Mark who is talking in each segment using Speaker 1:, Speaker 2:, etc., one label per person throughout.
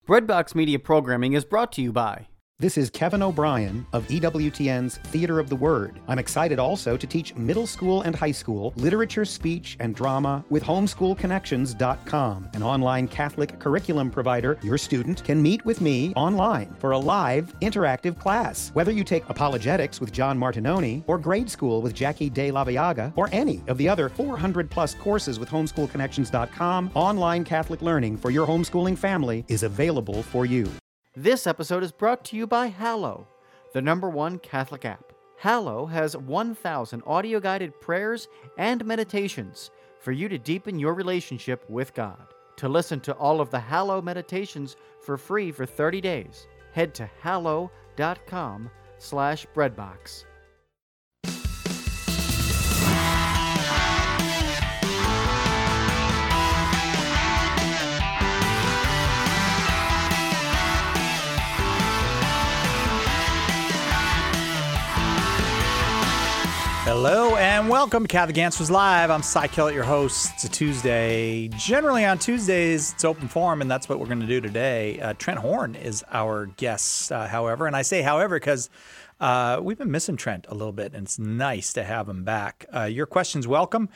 Speaker 1: Breadbox Media Programming is brought to you by...
Speaker 2: This is Kevin O'Brien of EWTN's Theater of the Word. I'm excited also to teach middle school and high school literature, speech, and drama with homeschoolconnections.com, an online Catholic curriculum provider. Your student can meet with me online for a live, interactive class. Whether you take apologetics with John Martinoni, or grade school with Jackie De La Viaga, or any of the other 400-plus courses with homeschoolconnections.com, online Catholic learning for your homeschooling family is available for you.
Speaker 1: This episode is brought to you by Hallow, the #1 Catholic app. Hallow has 1,000 audio-guided prayers and meditations for you to deepen your relationship with God. To listen to all of the Hallow meditations for free for 30 days, head to hallow.com/breadbox.
Speaker 3: Hello and welcome to Catholic Answers Live. I'm Cy Kellett, your host. It's a Tuesday. Generally on Tuesdays, it's open forum, and that's what we're going to do today. Trent Horn is our guest, however. And I say however because we've been missing Trent a little bit, and it's nice to have him back. Your questions welcome,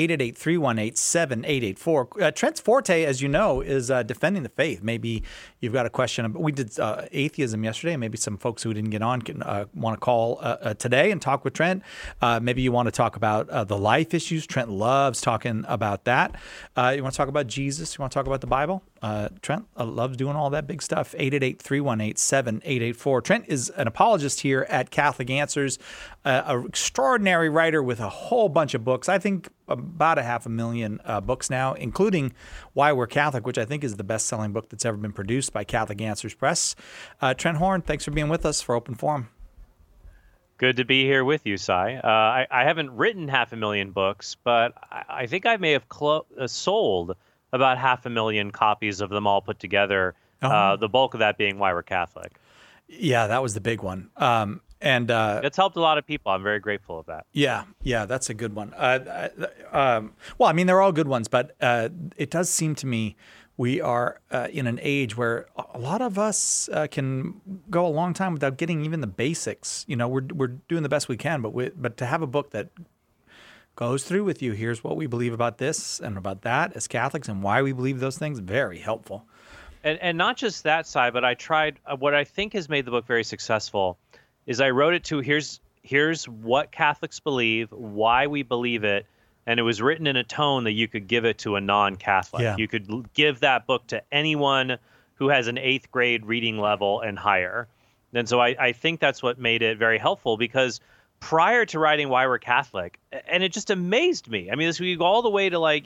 Speaker 3: 888-318-7884. Trent's forte, as you know, is defending the faith. Maybe you've got a question. We did atheism yesterday. Maybe some folks who didn't get on can want to call today and talk with Trent. Maybe you want to talk about the life issues. Trent loves talking about that. You want to talk about Jesus? You want to talk about the Bible? Trent loves doing all that big stuff. 888-318-7884. Trent is an apologist here at Catholic Answers, an extraordinary writer with a whole bunch of books. I think about 500,000 books now, including Why We're Catholic, which I think is the best-selling book that's ever been produced by Catholic Answers Press. Trent Horn, thanks for being with us for Open Forum.
Speaker 4: Good to be here with you, Cy. I haven't written 500,000 books, but I think I may have sold about 500,000 copies of them all put together, the bulk of that being Why We're Catholic.
Speaker 3: Yeah, that was the big one. And
Speaker 4: it's helped a lot of people. I'm very grateful of that.
Speaker 3: Yeah, that's a good one. Well, I mean, they're all good ones, but it does seem to me we are in an age where a lot of us can go a long time without getting even the basics. You know, we're doing the best we can, but to have a book that goes through with you, here's what we believe about this and about that as Catholics and why we believe those things, very helpful.
Speaker 4: And not just that side, but I tried, what I think has made the book very successful is I wrote it to, here's what Catholics believe, why we believe it, and it was written in a tone that you could give it to a non-Catholic.
Speaker 3: Yeah.
Speaker 4: You could give that book to anyone who has an 8th grade reading level and higher. And so I think that's what made it very helpful, because prior to writing Why We're Catholic, and it just amazed me. I mean, we go all the way to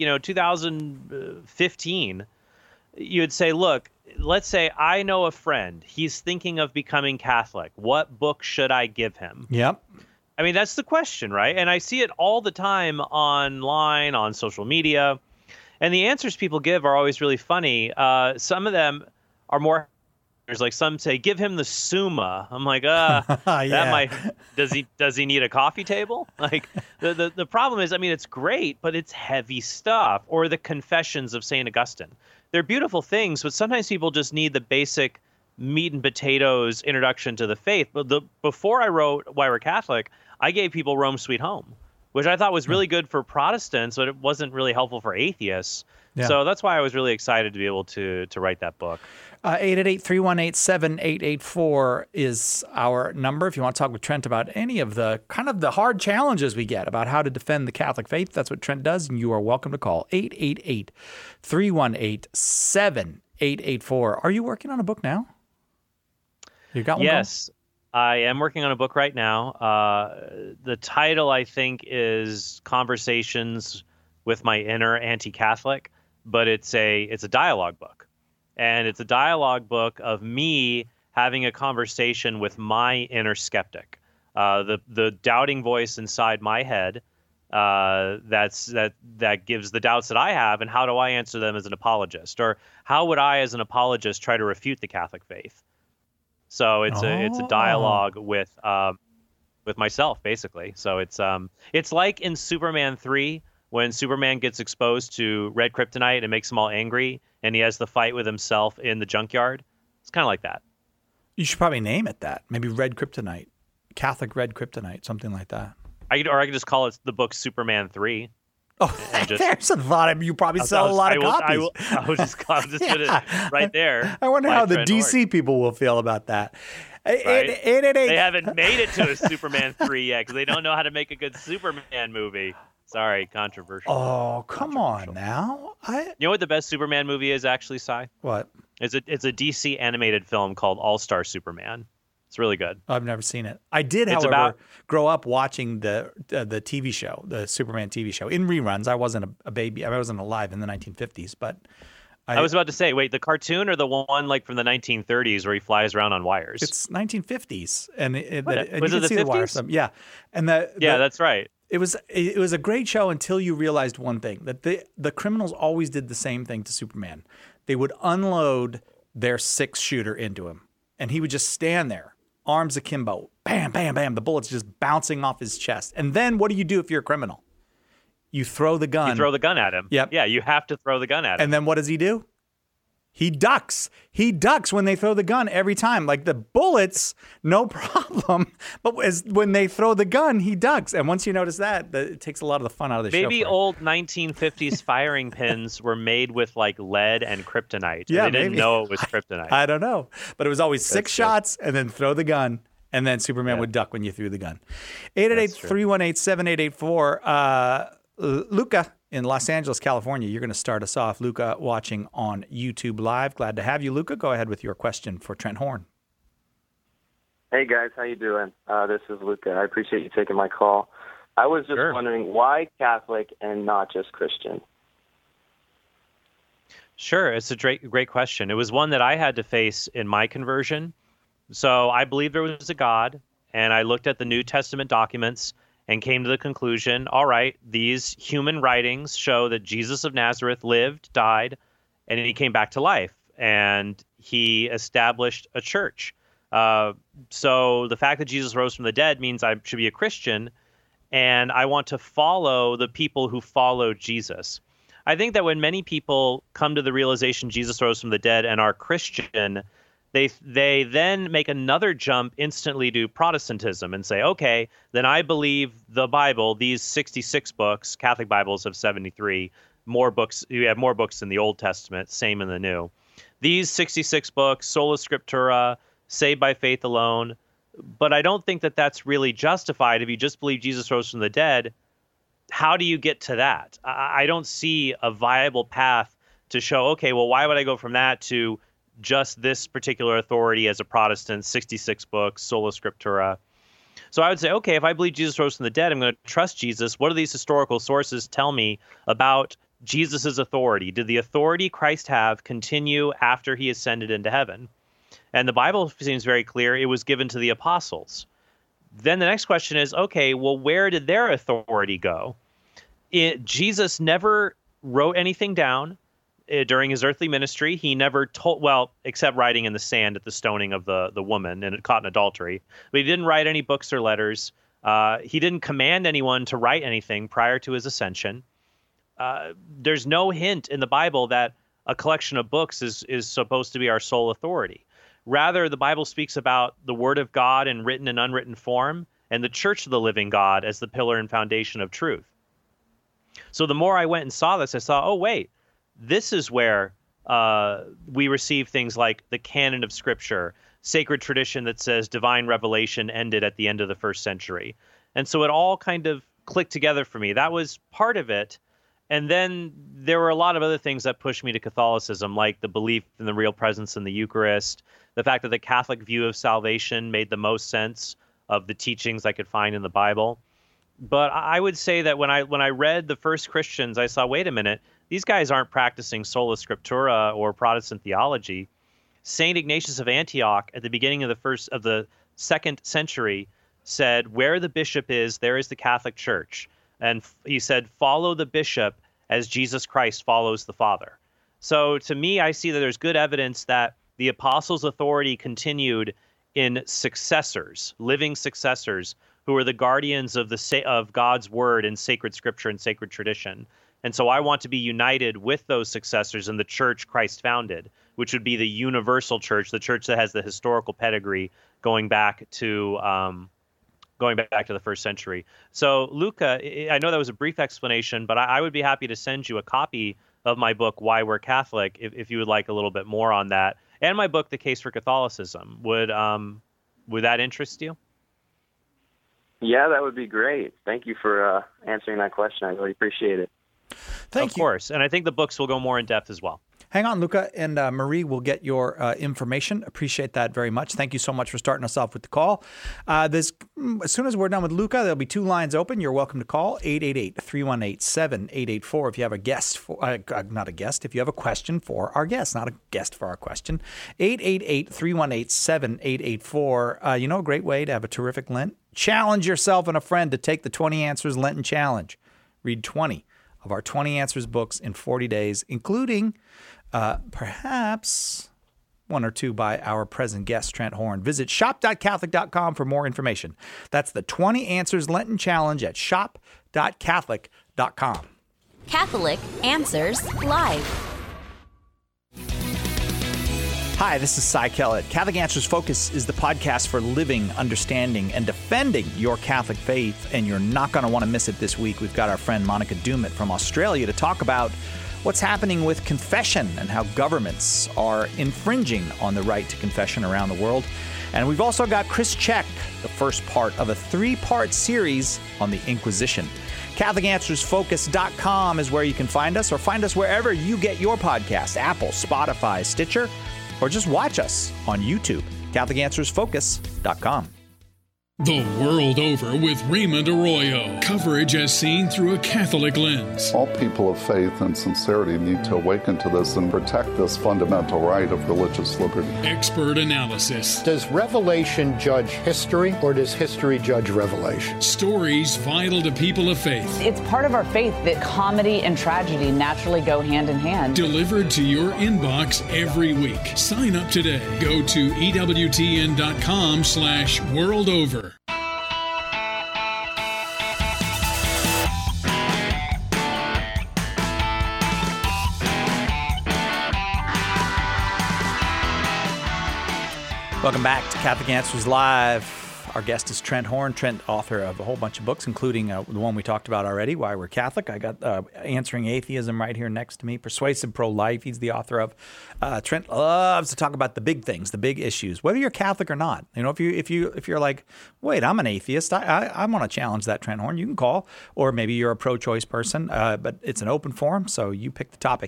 Speaker 4: 2015. You'd say, look, let's say I know a friend. He's thinking of becoming Catholic. What book should I give him?
Speaker 3: Yep.
Speaker 4: I mean, that's the question, right? And I see it all the time online, on social media. And the answers people give are always really funny. Some of them are more... There's like some say, give him the Summa. I'm like, that might, does he need a coffee table? Like the problem is, I mean, it's great, but it's heavy stuff. Or the Confessions of St. Augustine. They're beautiful things, but sometimes people just need the basic meat and potatoes introduction to the faith. But before I wrote Why We're Catholic, I gave people Rome Sweet Home, which I thought was really good for Protestants, but it wasn't really helpful for atheists. Yeah. So that's why I was really excited to be able to write that book.
Speaker 3: 888-318-7884 is our number. If you want to talk with Trent about any of the kind of the hard challenges we get about how to defend the Catholic faith, that's what Trent does, and you are welcome to call 888-318-7884. Are you working on a book now? You got one?
Speaker 4: Yes, I am working on a book right now. The title, I think, is Conversations with My Inner Anti-Catholic, but it's a dialogue book. And it's a dialogue book of me having a conversation with my inner skeptic, the doubting voice inside my head that gives the doubts that I have, and how do I answer them as an apologist, or how would I, as an apologist, try to refute the Catholic faith? So it's a dialogue with myself, basically. So it's like in Superman 3 when Superman gets exposed to red kryptonite and it makes him all angry, and he has the fight with himself in the junkyard. kind of like that.
Speaker 3: You should probably name it that. Maybe Red Kryptonite, Catholic Red Kryptonite, something like that.
Speaker 4: I could just call it the book Superman 3.
Speaker 3: Oh,
Speaker 4: And just-
Speaker 3: there's a thought. You probably sell a lot of copies.
Speaker 4: I'll just put it right there.
Speaker 3: I wonder
Speaker 4: by
Speaker 3: how the
Speaker 4: Trent
Speaker 3: DC
Speaker 4: Horn.
Speaker 3: people will feel about that.
Speaker 4: Right?
Speaker 3: 888.
Speaker 4: They haven't made it to a Superman 3 yet because they don't know how to make a good Superman movie. Sorry, controversial.
Speaker 3: Oh, come on now.
Speaker 4: You know what the best Superman movie is actually, Si?
Speaker 3: What?
Speaker 4: It's a DC animated film called All-Star Superman. It's really good.
Speaker 3: I've never seen it. I did,
Speaker 4: It's
Speaker 3: however,
Speaker 4: about-
Speaker 3: grow up watching the TV show, the Superman TV show, in reruns. I wasn't a baby. I wasn't alive in the 1950s, but
Speaker 4: I was about to say, wait, the cartoon or the one like from the 1930s where he flies around on wires?
Speaker 3: It's 1950s, and and
Speaker 4: Was
Speaker 3: you
Speaker 4: it
Speaker 3: can
Speaker 4: the
Speaker 3: see the wires.
Speaker 4: 50s?
Speaker 3: Yeah, and
Speaker 4: That's right.
Speaker 3: It was a great show until you realized one thing, that the criminals always did the same thing to Superman. They would unload their 6-shooter into him, and he would just stand there, arms akimbo, bam, bam, bam, the bullets just bouncing off his chest. And then what do you do if you're a criminal? You throw the gun.
Speaker 4: You throw the gun at him.
Speaker 3: Yep.
Speaker 4: Yeah, you have to throw the gun at him.
Speaker 3: And then what does he do? He ducks. He ducks when they throw the gun every time. Like the bullets, no problem. But when they throw the gun, he ducks. And once you notice that, it takes a lot of the fun out of the show.
Speaker 4: Maybe
Speaker 3: for him.
Speaker 4: old 1950s firing pins were made with like lead and kryptonite.
Speaker 3: Yeah,
Speaker 4: and they didn't
Speaker 3: maybe.
Speaker 4: know it was kryptonite.
Speaker 3: I don't know. But it was always 6
Speaker 4: That's good.
Speaker 3: shots and then throw the gun. And then Superman would duck when you threw the gun. 888-318-7884. Luca in Los Angeles, California, you're going to start us off. Luca watching on YouTube Live. Glad to have you, Luca. Go ahead with your question for Trent Horn.
Speaker 5: Hey guys, how you doing? This is Luca. I appreciate you taking my call. I was just
Speaker 4: Sure.
Speaker 5: wondering why Catholic and not just Christian.
Speaker 4: Sure, it's a great question. It was one that I had to face in my conversion. So I believed there was a God, and I looked at the New Testament documents and came to the conclusion, all right, these human writings show that Jesus of Nazareth lived, died, and he came back to life, and he established a church. So the fact that Jesus rose from the dead means I should be a Christian, and I want to follow the people who followed Jesus. I think that when many people come to the realization Jesus rose from the dead and are Christian, they then make another jump instantly to Protestantism and say, okay, then I believe the Bible, these 66 books, Catholic Bibles have 73, more books, you have more books in the Old Testament, same in the New. These 66 books, sola scriptura, saved by faith alone, but I don't think that that's really justified. If you just believe Jesus rose from the dead, how do you get to that? I don't see a viable path to show, okay, well, why would I go from that to just this particular authority as a Protestant, 66 books, sola scriptura? So I would say, okay, if I believe Jesus rose from the dead, I'm going to trust Jesus. What do these historical sources tell me about Jesus's authority? Did the authority Christ have continue after he ascended into heaven? And the Bible seems very clear it was given to the apostles. Then the next question is, okay, well, where did their authority go? Jesus never wrote anything down during his earthly ministry. He never told, well, except writing in the sand at the stoning of the woman and caught in adultery. But he didn't write any books or letters. He didn't command anyone to write anything prior to his ascension. There's no hint in the Bible that a collection of books is supposed to be our sole authority. Rather, the Bible speaks about the Word of God in written and unwritten form, and the Church of the living God as the pillar and foundation of truth. So the more I went and saw this, I saw, oh, wait, this is where we receive things like the canon of Scripture, sacred tradition that says divine revelation ended at the end of the first century. And so it all kind of clicked together for me. That was part of it. And then there were a lot of other things that pushed me to Catholicism, like the belief in the real presence in the Eucharist, the fact that the Catholic view of salvation made the most sense of the teachings I could find in the Bible. But I would say that when I read the first Christians, I saw, wait a minute, these guys aren't practicing sola scriptura or Protestant theology. St. Ignatius of Antioch at the beginning of the second century said, where the bishop is, there is the Catholic Church. And he said, follow the bishop as Jesus Christ follows the Father. So to me, I see that there's good evidence that the apostles' authority continued in successors, living successors, who are the guardians of God's word and sacred scripture and sacred tradition. And so I want to be united with those successors in the church Christ founded, which would be the universal church, the church that has the historical pedigree going back to the first century. So, Luca, I know that was a brief explanation, but I would be happy to send you a copy of my book, Why We're Catholic, if you would like a little bit more on that, and my book, The Case for Catholicism. Would that interest you?
Speaker 5: Yeah, that would be great. Thank you for answering that question. I really appreciate it.
Speaker 3: Thank you.
Speaker 4: Of course. And I think the books will go more in depth as well.
Speaker 3: Hang on, Luca, and Marie will get your information. Appreciate that very much. Thank you so much for starting us off with the call. As soon as we're done with Luca, there'll be 2 lines open. You're welcome to call 888-318-7884 if you have a guest, if you have a question for our guest, not a guest for our question. 888-318-7884. You know a great way to have a terrific Lent? Challenge yourself and a friend to take the 20 Answers Lenten Challenge. Read 20 of our 20 Answers books in 40 days, including perhaps 1 or 2 by our present guest, Trent Horn. Visit shop.catholic.com for more information. That's the 20 Answers Lenten Challenge at shop.catholic.com.
Speaker 6: Catholic Answers Live.
Speaker 3: Hi, this is Cy Kellett. Catholic Answers Focus is the podcast for living, understanding, and defending your Catholic faith, and you're not going to want to miss it this week. We've got our friend Monica Dumit from Australia to talk about what's happening with confession and how governments are infringing on the right to confession around the world. And we've also got Chris Check, the first part of a 3-part series on the Inquisition. CatholicAnswersFocus.com is where you can find us, or find us wherever you get your podcasts, Apple, Spotify, Stitcher, or just watch us on YouTube, CatholicAnswersFocus.com.
Speaker 7: The World Over with Raymond Arroyo. Coverage as seen through a Catholic lens.
Speaker 8: All people of faith and sincerity need to awaken to this and protect this fundamental right of religious liberty.
Speaker 7: Expert analysis.
Speaker 9: Does Revelation judge history, or does history judge Revelation?
Speaker 7: Stories vital to people of faith.
Speaker 10: It's part of our faith that comedy and tragedy naturally go hand in hand.
Speaker 7: Delivered to your inbox every week. Sign up today. Go to EWTN.com/worldover.
Speaker 3: Welcome back to Catholic Answers Live. Our guest is Trent Horn. Trent, author of a whole bunch of books, including the one we talked about already, Why We're Catholic. I got Answering Atheism right here next to me. Persuasive Pro-Life, he's the author of. Trent loves to talk about the big things, the big issues, whether you're Catholic or not. You know, if you're like, wait, I'm an atheist, I want to challenge that, Trent Horn, you can call. Or maybe you're a pro-choice person, but it's an open forum, so you pick the topic.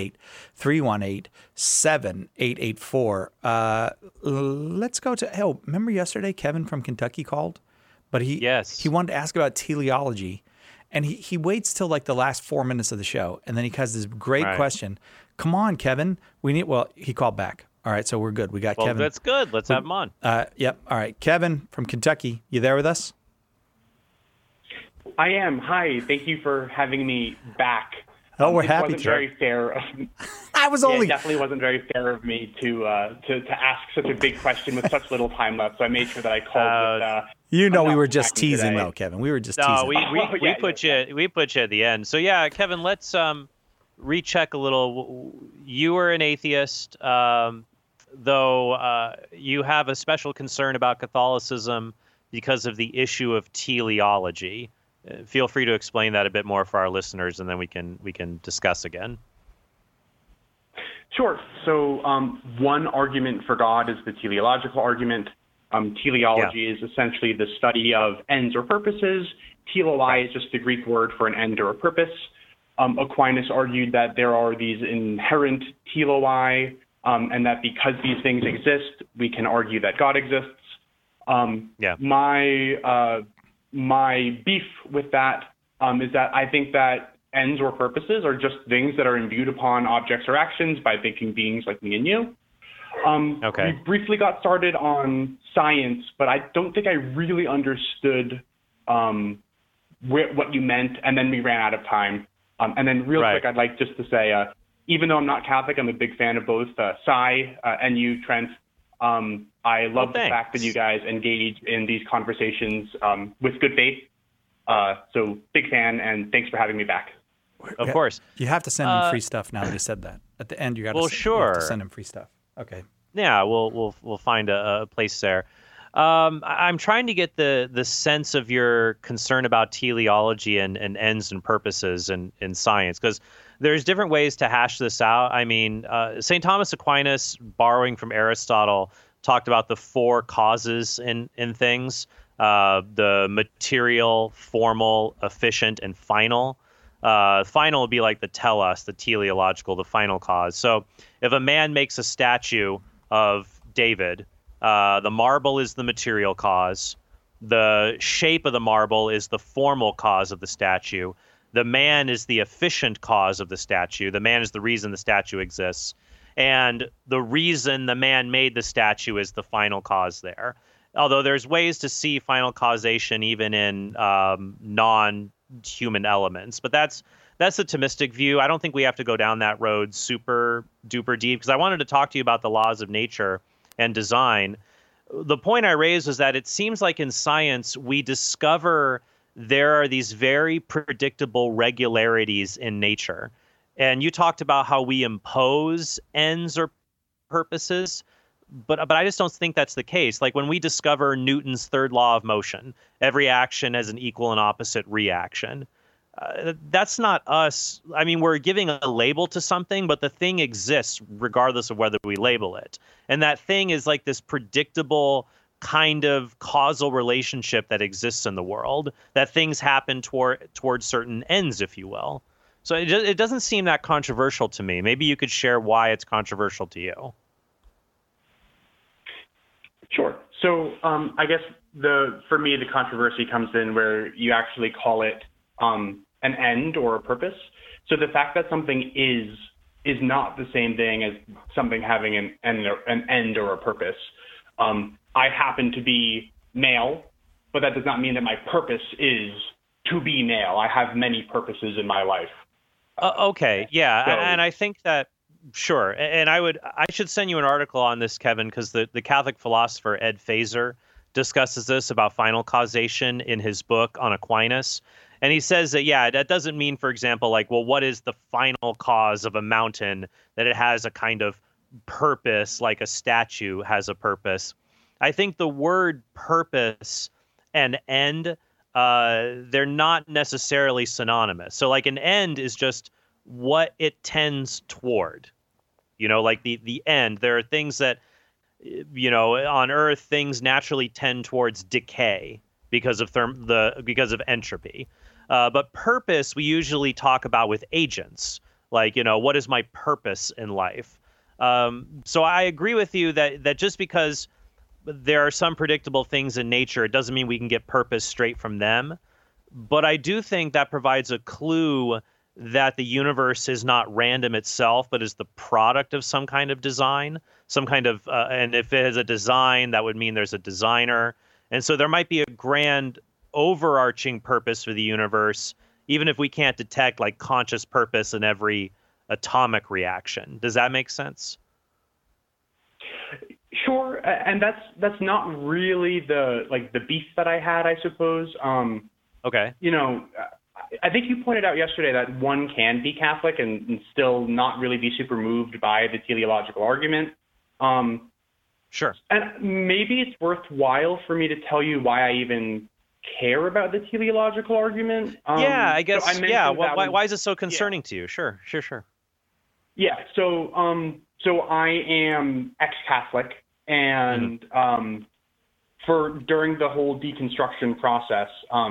Speaker 3: 888-318-7884. Let's go to, remember yesterday Kevin from Kentucky called? But he wanted to ask about teleology, and he waits till like the last 4 minutes of the show, and then he has this great question. Come on, Kevin. He called back. All right, so we're good. We got Kevin.
Speaker 4: Well, that's good. Let's have him on.
Speaker 3: Yep. All right. Kevin from Kentucky, you there with us?
Speaker 11: I am. Hi. Thank you for having me back.
Speaker 3: Oh, we're happy to.
Speaker 11: It wasn't very fair of me. It definitely wasn't very fair of me to ask such a big question with such little time left. So I made sure that I called.
Speaker 3: We were just teasing, though, Kevin. We were just teasing.
Speaker 4: We put you at the end. So yeah, Kevin, let's recheck a little. You were an atheist, though you have a special concern about Catholicism because of the issue of teleology. Feel free to explain that a bit more for our listeners, and then we can discuss again.
Speaker 11: Sure. So one argument for God is the teleological argument. Teleology is essentially the study of ends or purposes. Teloi is just the Greek word for an end or a purpose. Aquinas argued that there are these inherent teloi, and that because these things exist, we can argue that God exists. My beef with that is that I think that ends or purposes are just things that are imbued upon objects or actions by thinking beings like me and you. We briefly got started on science, but I don't think I really understood what you meant, and then we ran out of time. And then real quick, I'd like just to say, even though I'm not Catholic, I'm a big fan of both Cy and you, Trent. I love the fact that you guys engage in these conversations with good faith. So big fan, and thanks for having me back.
Speaker 4: Of course.
Speaker 3: You have to send him free stuff now that he said that. At the end, you have to send him free stuff. Okay.
Speaker 4: Yeah, we'll find a place there. I'm trying to get the sense of your concern about teleology and ends and purposes in science, because there's different ways to hash this out. I mean, St. Thomas Aquinas, borrowing from Aristotle, talked about the four causes in things: the material, formal, efficient, and final. Final would be like the telos, the teleological, the final cause. So if a man makes a statue of David, the marble is the material cause. The shape of the marble is the formal cause of the statue. The man is the efficient cause of the statue. The man is the reason the statue exists. And the reason the man made the statue is the final cause there. Although there's ways to see final causation even in non-human elements. But that's the Thomistic view. I don't think we have to go down that road super duper deep, because I wanted to talk to you about the laws of nature and design. The point I raised was that it seems like in science we discover there are these very predictable regularities in nature. And you talked about how we impose ends or purposes, but I just don't think that's the case. Like when we discover Newton's third law of motion, every action has an equal and opposite reaction. That's not us. I mean, we're giving a label to something, but the thing exists regardless of whether we label it. And that thing is like this predictable kind of causal relationship that exists in the world, that things happen towards certain ends, if you will. So it doesn't seem that controversial to me. Maybe you could share why it's controversial to you.
Speaker 11: Sure. So I guess for me, the controversy comes in where you actually call it an end or a purpose. So the fact that something is not the same thing as something having an end or a purpose. I happen to be male, but that does not mean that my purpose is to be male. I have many purposes in my life.
Speaker 4: Okay, yeah, and I think that, sure, and I should send you an article on this, Kevin, because the Catholic philosopher Ed Feser discusses this about final causation in his book on Aquinas. And he says that, yeah, that doesn't mean, for example, like, well, what is the final cause of a mountain, that it has a kind of purpose, like a statue has a purpose. I think the word purpose and end, they're not necessarily synonymous. So like an end is just what it tends toward, like the end. There are things that, on Earth, things naturally tend towards decay because of entropy. But purpose, we usually talk about with agents, like, what is my purpose in life? So I agree with you that just because there are some predictable things in nature, it doesn't mean we can get purpose straight from them. But I do think that provides a clue that the universe is not random itself, but is the product of some kind of design, some kind of, and if it has a design, that would mean there's a designer. And so there might be a grand overarching purpose for the universe, even if we can't detect like conscious purpose in every atomic reaction. Does that make sense?
Speaker 11: Sure, and that's not really the beef that I had, I suppose.
Speaker 4: Okay.
Speaker 11: I think you pointed out yesterday that one can be Catholic and still not really be super moved by the teleological argument.
Speaker 4: Sure.
Speaker 11: And maybe it's worthwhile for me to tell you why I even care about the teleological argument.
Speaker 4: Yeah, I guess. So why is it so concerning to you? Sure.
Speaker 11: Yeah. So I am ex-Catholic, and during the whole deconstruction process,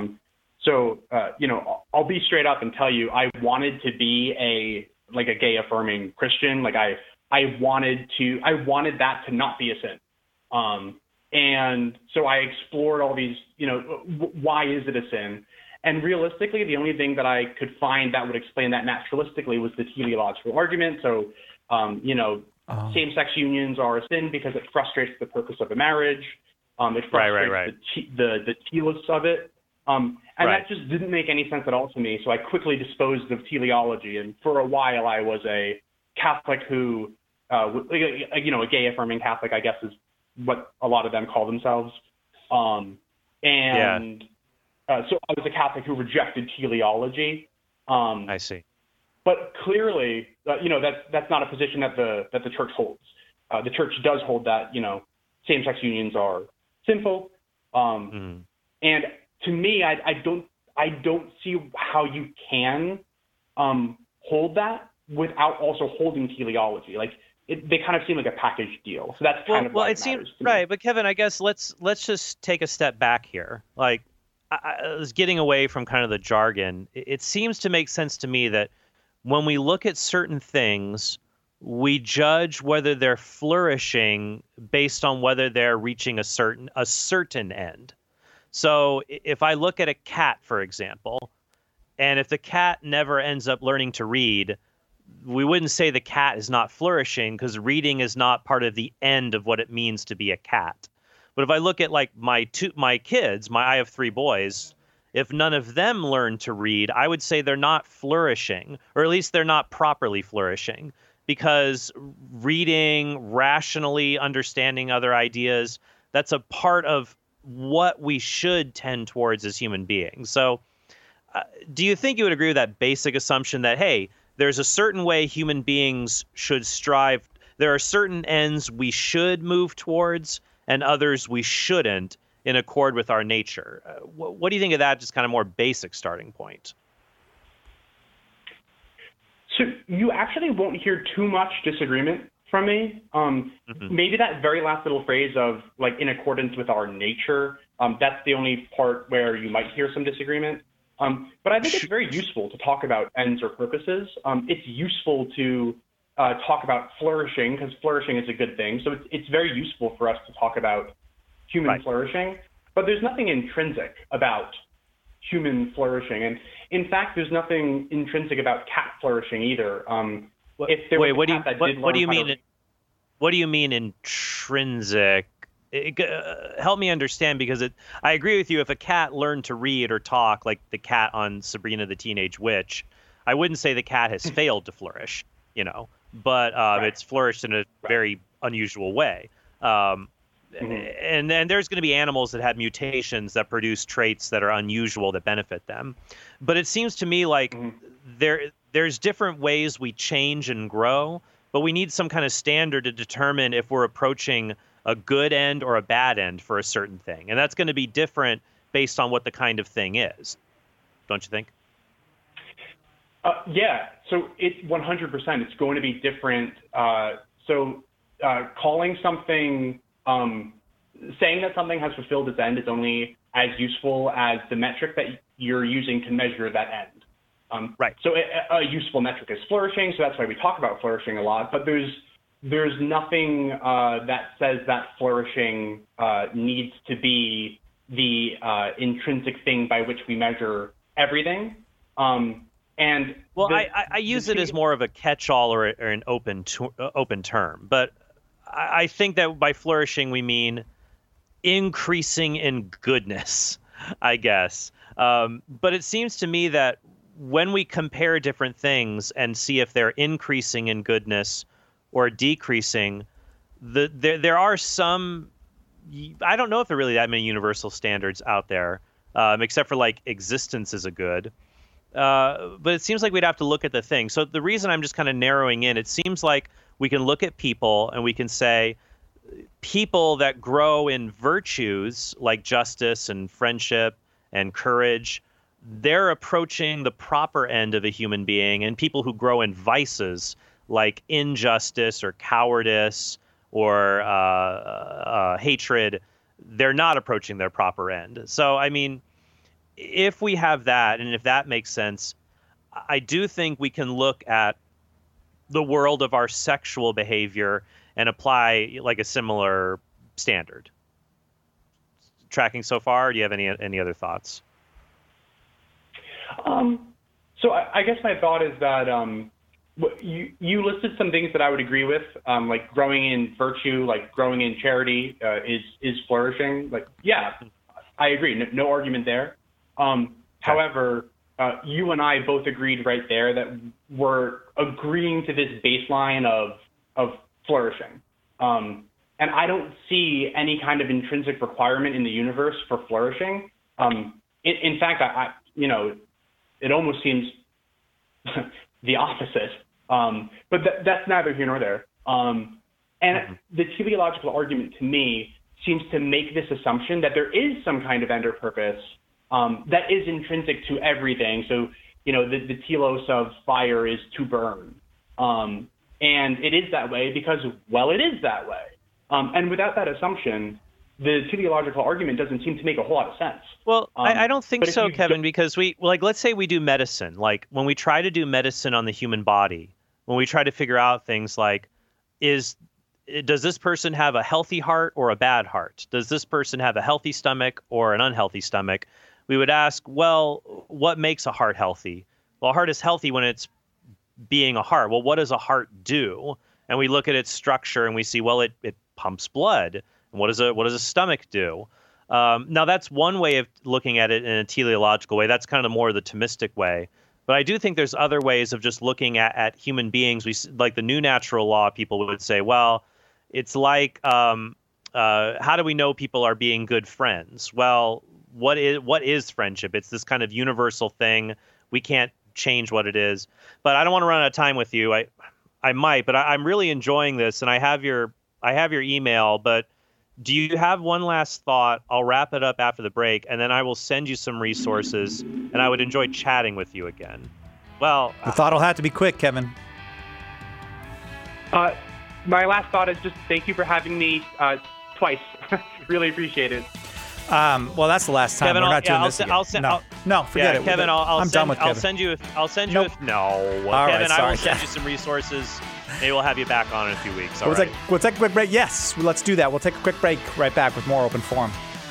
Speaker 11: I'll be straight up and tell you, I wanted to be a gay affirming Christian. Like I wanted that to not be a sin. And so I explored all these, why is it a sin? And realistically, the only thing that I could find that would explain that naturalistically was the teleological argument. So, same-sex unions are a sin because it frustrates the purpose of a marriage. It frustrates the telos of it. That just didn't make any sense at all to me. So I quickly disposed of teleology. And for a while, I was a Catholic who, a gay affirming Catholic, I guess, is what a lot of them call themselves. So I was a Catholic who rejected teleology.
Speaker 4: I see.
Speaker 11: But clearly, that's not a position that the church holds. The church does hold that, same-sex unions are sinful. And to me, I don't see how you can hold that without also holding teleology. Like they kind of seem like a package deal. So that's kind of
Speaker 4: well, it seems right. But Kevin, I guess let's just take a step back here. Like I was getting away from kind of the jargon. It seems to make sense to me that when we look at certain things, we judge whether they're flourishing based on whether they're reaching a certain end. So if I look at a cat, for example, and if the cat never ends up learning to read, we wouldn't say the cat is not flourishing because reading is not part of the end of what it means to be a cat. But if I look at like my kids, I have 3 boys, if none of them learn to read, I would say they're not flourishing, or at least they're not properly flourishing, because reading, rationally understanding other ideas, that's a part of what we should tend towards as human beings. So do you think you would agree with that basic assumption that, hey, there's a certain way human beings should strive, there are certain ends we should move towards and others we shouldn't in accord with our nature? What do you think of that, just kind of more basic starting point?
Speaker 11: So you actually won't hear too much disagreement from me. Maybe that very last little phrase of like in accordance with our nature, that's the only part where you might hear some disagreement. But I think it's very useful to talk about ends or purposes. It's useful to talk about flourishing because flourishing is a good thing. So it's very useful for us to talk about human flourishing. But there's nothing intrinsic about human flourishing. And in fact, there's nothing intrinsic about cat flourishing either. If there was
Speaker 4: what do you mean? What do you mean intrinsic? Help me understand, because I agree with you. If a cat learned to read or talk, like the cat on Sabrina the Teenage Witch, I wouldn't say the cat has failed to flourish, but it's flourished in a very unusual way. And then there's going to be animals that have mutations that produce traits that are unusual that benefit them. But it seems to me like there's different ways we change and grow, but we need some kind of standard to determine if we're approaching a good end or a bad end for a certain thing. And that's going to be different based on what the kind of thing is. Don't you think?
Speaker 11: Yeah. So it's 100%. It's going to be different. Calling something, saying that something has fulfilled its end is only as useful as the metric that you're using to measure that end. So a useful metric is flourishing. So that's why we talk about flourishing a lot. But there's nothing that says that flourishing needs to be the intrinsic thing by which we measure everything. I use it as more of a catch-all or an open term. But I think that by flourishing we mean increasing in goodness, I guess. But it seems to me that when we compare different things and see if they're increasing in goodness or decreasing, there are some, I don't know if there are really that many universal standards out there, except for like existence is a good. But it seems like we'd have to look at the thing. So the reason I'm just kind of narrowing in, it seems like we can look at people and we can say people that grow in virtues like justice and friendship and courage, they're approaching the proper end of a human being, and people who grow in vices like injustice or cowardice or hatred, they're not approaching their proper end. So, I mean, if we have that, and if that makes sense, I do think we can look at the world of our sexual behavior and apply like a similar standard. Tracking so far? Do you have any other thoughts? So I guess my thought is that you listed some things that I would agree with, like growing in virtue, like growing in charity is flourishing. Like, yeah, I agree. No argument there. However, you and I both agreed right there that we're agreeing to this baseline of flourishing. And I don't see any kind of intrinsic requirement in the universe for flourishing. In fact, it almost seems the opposite. But that's neither here nor there. And the teleological argument to me seems to make this assumption that there is some kind of end or purpose that is intrinsic to everything. So, the telos of fire is to burn. And it is that way because, well, it is that way. And without that assumption, the teleological argument doesn't seem to make a whole lot of sense.
Speaker 4: Well, I don't think so, Kevin, because let's say we do medicine. Like when we try to do medicine on the human body, when we try to figure out things like, does this person have a healthy heart or a bad heart? Does this person have a healthy stomach or an unhealthy stomach? We would ask, well, what makes a heart healthy? Well, a heart is healthy when it's being a heart. Well, what does a heart do? And we look at its structure and we see, well, it pumps blood. And what does a stomach do? Now, that's one way of looking at it in a teleological way. That's kind of more the Thomistic way. But I do think there's other ways of just looking at human beings. Like the new natural law, people would say, well, it's like, how do we know people are being good friends? Well, what is friendship? It's this kind of universal thing. We can't change what it is. But I don't want to run out of time with you. I might, but I'm really enjoying this, and I have your email. But do you have one last thought? I'll wrap it up after the break, and then I will send you some resources, and I would enjoy chatting with you again. Well,
Speaker 3: the thought will have to be quick, Kevin.
Speaker 11: My last thought is just thank you for having me twice. Really appreciate it.
Speaker 3: Well, that's the last time.
Speaker 4: Kevin,
Speaker 3: we're not doing this again. No, forget it.
Speaker 4: Kevin, I'm done with Kevin. I'll send you.
Speaker 3: Nope.
Speaker 4: Kevin, I will send you some resources. Maybe we'll have you back on in a few weeks. All right.
Speaker 3: We'll take a quick break. Yes, let's do that. We'll take a quick break. Right back with more Open Forum.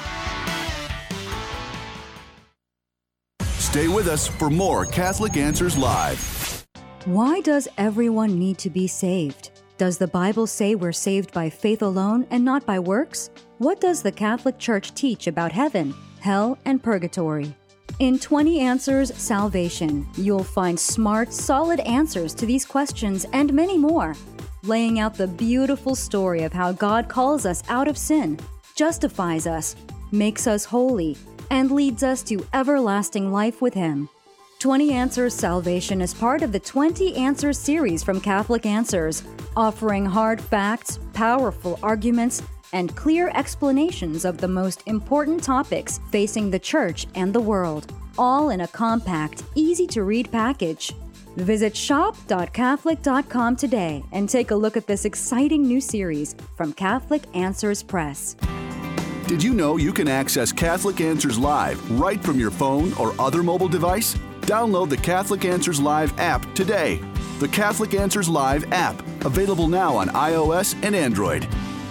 Speaker 12: Stay with us for more Catholic Answers Live.
Speaker 13: Why does everyone need to be saved? Does the Bible say we're saved by faith alone and not by works? What does the Catholic Church teach about heaven, hell, and purgatory? In 20 Answers Salvation, you'll find smart, solid answers to these questions and many more, laying out the beautiful story of how God calls us out of sin, justifies us, makes us holy, and leads us to everlasting life with Him. 20 Answers Salvation is part of the 20 Answers series from Catholic Answers, offering hard facts, powerful arguments, and clear explanations of the most important topics facing the Church and the world, all in a compact, easy-to-read package. Visit shop.catholic.com today and take a look at this exciting new series from Catholic Answers Press.
Speaker 12: Did you know you can access Catholic Answers Live right from your phone or other mobile device? Download the Catholic Answers Live app today. The Catholic Answers Live app, available now on iOS and Android.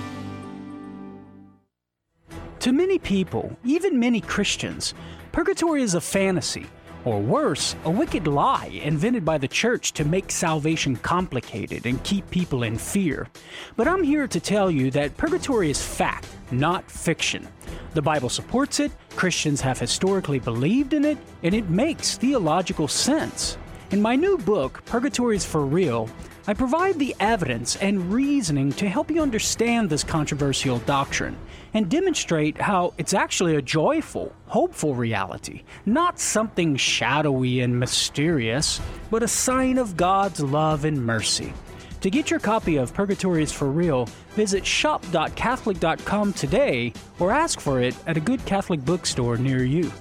Speaker 14: To many people, even many Christians, purgatory is a fantasy, or worse, a wicked lie invented by the Church to make salvation complicated and keep people in fear. But I'm here to tell you that purgatory is fact, not fiction. The Bible supports it, Christians have historically believed in it, and it makes theological sense. In my new book, Purgatory is for Real, I provide the evidence and reasoning to help you understand this controversial doctrine and demonstrate how it's actually a joyful, hopeful reality, not something shadowy and mysterious, but a sign of God's love and mercy. To get your copy of Purgatory is for Real, visit shop.catholic.com today or ask for it at a good Catholic bookstore near you.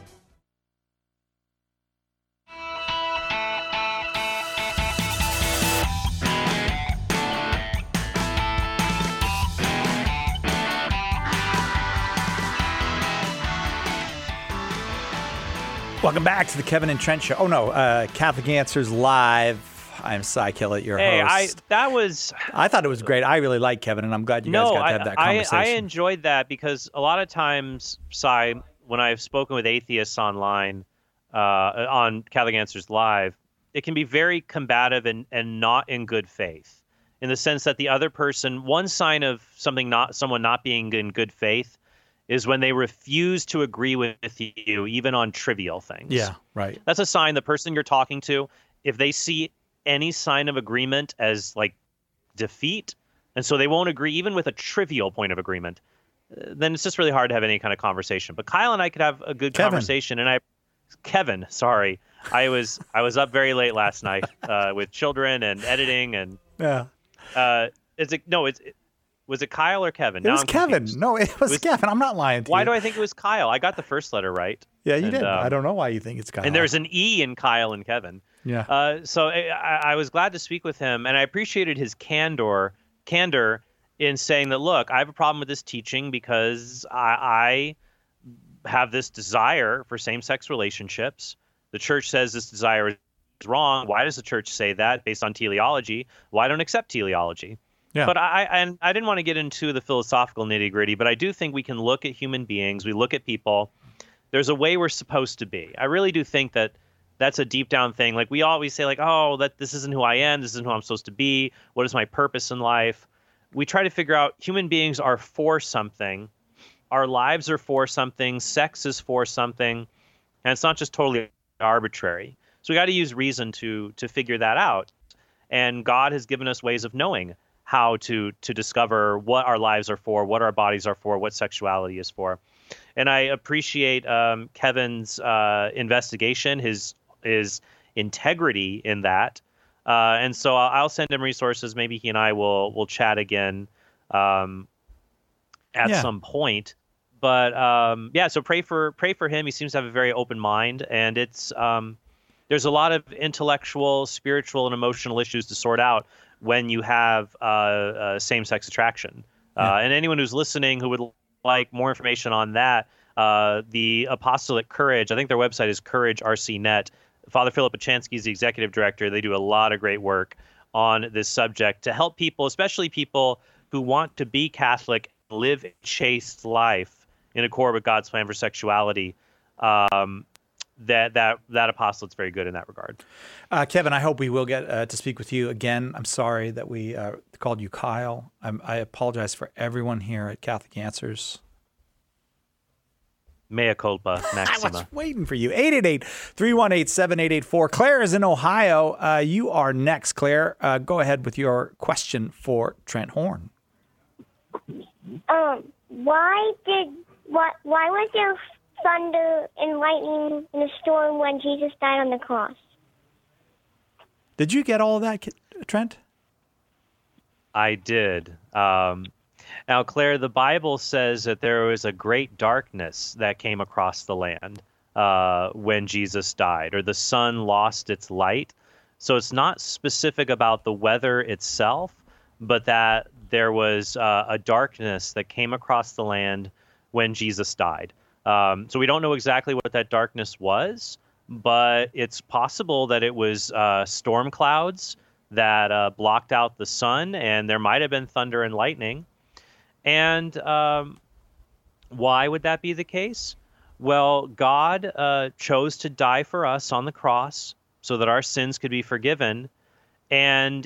Speaker 3: Welcome back to the Kevin and Trent Show. Oh, no, Catholic Answers Live. I'm Cy Killett, your host. I thought it was great. I really like Kevin, and I'm glad you guys got to have that conversation.
Speaker 4: I enjoyed that because a lot of times, Cy, when I've spoken with atheists online on Catholic Answers Live, it can be very combative and not in good faith, in the sense that the other person, one sign of someone not being in good faith is when they refuse to agree with you, even on trivial things.
Speaker 3: Yeah, right.
Speaker 4: That's a sign the person you're talking to, if they see any sign of agreement as like defeat, and so they won't agree even with a trivial point of agreement, then it's just really hard to have any kind of conversation. But Kyle and I could have a good conversation, and Kevin, sorry. I was up very late last night with children and editing and.
Speaker 3: Yeah.
Speaker 4: Was it Kyle or Kevin?
Speaker 3: It was Kevin. No, it was Kevin. I'm not lying to you.
Speaker 4: Why do I think it was Kyle? I got the first letter right.
Speaker 3: Yeah, you did. I don't know why you think it's Kyle.
Speaker 4: And there's an E in Kyle and Kevin.
Speaker 3: Yeah.
Speaker 4: So I was glad to speak with him, and I appreciated his candor in saying that, look, I have a problem with this teaching because I have this desire for same-sex relationships. The church says this desire is wrong. Why does the church say that based on teleology? Well, I don't accept teleology.
Speaker 3: Yeah.
Speaker 4: But I didn't want to get into the philosophical nitty-gritty, but I do think we can look at human beings, we look at people, there's a way we're supposed to be. I really do think that that's a deep down thing. Like we always say, like, oh, this isn't who I am, this isn't who I'm supposed to be, what is my purpose in life? We try to figure out human beings are for something, our lives are for something, sex is for something, and it's not just totally arbitrary. So we got to use reason to figure that out. And God has given us ways of knowing how to discover what our lives are for, what our bodies are for, what sexuality is for. And I appreciate Kevin's investigation, his integrity in that. And so I'll send him resources. Maybe he and I will chat again at some point. But so pray for him. He seems to have a very open mind, and it's there's a lot of intellectual, spiritual, and emotional issues to sort out when you have same-sex attraction. And anyone who's listening who would like more information on that, the Apostolic Courage, I think their website is CourageRCnet. Father Philip Pachansky is the executive director. They do a lot of great work on this subject to help people, especially people who want to be Catholic, live a chaste life in accord with God's plan for sexuality. That apostolate's very good in that regard.
Speaker 3: Kevin, I hope we will get to speak with you again. I'm sorry that we called you Kyle. I apologize for everyone here at Catholic Answers.
Speaker 4: Mea culpa, Maxima.
Speaker 3: I was waiting for you. 888-318-7884. Claire is in Ohio. You are next, Claire. Go ahead with your question for Trent Horn.
Speaker 15: Why was there thunder and lightning in a storm when Jesus died on the cross?
Speaker 3: Did you get all of that, Trent?
Speaker 4: I did. Now, Claire, the Bible says that there was a great darkness that came across the land when Jesus died, or the sun lost its light. So it's not specific about the weather itself, but that there was a darkness that came across the land when Jesus died. So we don't know exactly what that darkness was, but it's possible that it was storm clouds that blocked out the sun, and there might have been thunder and lightning. And why would that be the case? Well, God chose to die for us on the cross so that our sins could be forgiven. And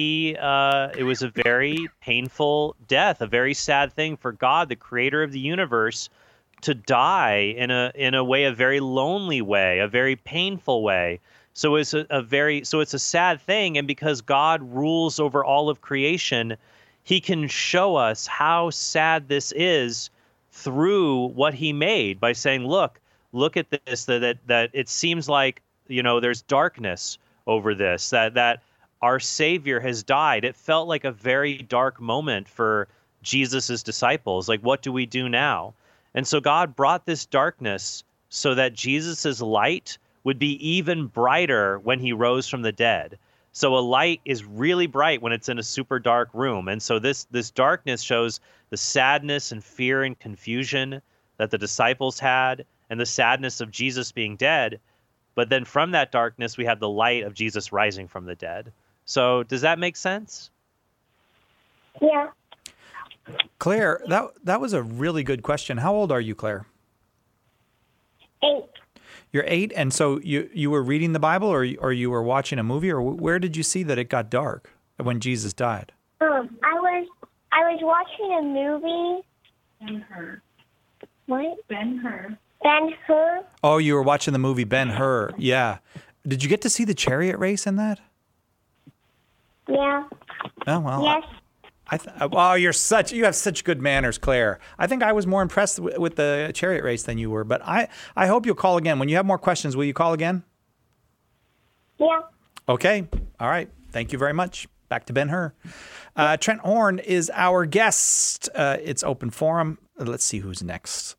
Speaker 4: it was a very painful death, a very sad thing for God, the creator of the universe, to die in a way, a very lonely way, a very painful way. So it's it's a sad thing. And because God rules over all of creation, he can show us how sad this is through what he made by saying, look at this, that it seems like, there's darkness over this, that our Savior has died. It felt like a very dark moment for Jesus's disciples. Like, what do we do now? And so God brought this darkness so that Jesus's light would be even brighter when he rose from the dead. So a light is really bright when it's in a super dark room. And so this darkness shows the sadness and fear and confusion that the disciples had and the sadness of Jesus being dead. But then from that darkness, we have the light of Jesus rising from the dead. So does that make sense?
Speaker 15: Yeah.
Speaker 3: Claire, that was a really good question. How old are you, Claire?
Speaker 15: 8.
Speaker 3: You're 8, and so you were reading the Bible, or you were watching a movie, or where did you see that it got dark when Jesus died?
Speaker 15: I was watching a movie. Ben-Hur. What? Ben-Hur. Ben-Hur.
Speaker 3: Oh, you were watching the movie Ben-Hur. Yeah. Did you get to see the chariot race in that?
Speaker 15: Yeah.
Speaker 3: Oh well.
Speaker 15: Yes.
Speaker 3: You have such good manners, Claire. I think I was more impressed with the chariot race than you were, but I hope you'll call again. When you have more questions, will you call again?
Speaker 15: Yeah.
Speaker 3: Okay. All right. Thank you very much. Back to Ben-Hur. Trent Horn is our guest. It's open forum. Let's see who's next.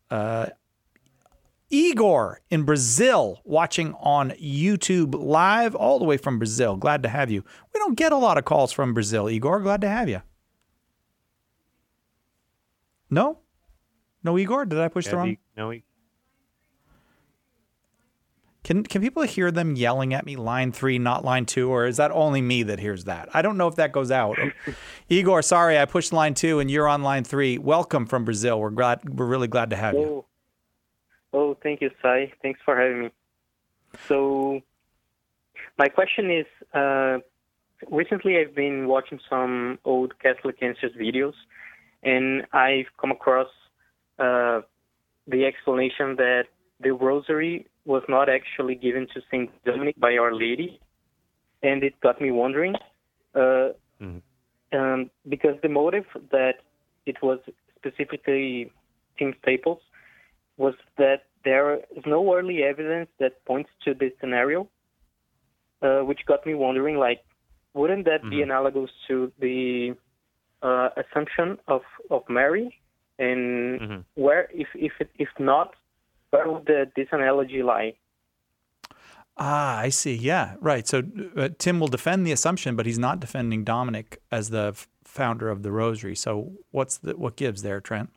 Speaker 3: Igor in Brazil, watching on YouTube live all the way from Brazil. Glad to have you. We don't get a lot of calls from Brazil, Igor. Glad to have you. No? No, Igor? Did I push the wrong?
Speaker 4: No.
Speaker 3: Can people hear them yelling at me, line 3, not line 2, or is that only me that hears that? I don't know if that goes out. Igor, sorry, I pushed line 2 and you're on line 3. Welcome from Brazil. We're really glad to have you.
Speaker 16: Oh, thank you, Sai. Thanks for having me. So, my question is, recently I've been watching some old Catholic Answers videos, and I've come across the explanation that the Rosary was not actually given to Saint Dominic by Our Lady, and it got me wondering, because the motive that it was specifically Tim Staples was that there is no early evidence that points to this scenario, which got me wondering, like, wouldn't that be analogous to the Assumption of Mary? And where, if not, where would this analogy lie?
Speaker 3: I see. Yeah, right. So Tim will defend the Assumption, but he's not defending Dominic as the founder of the Rosary. So what gives there, Trent?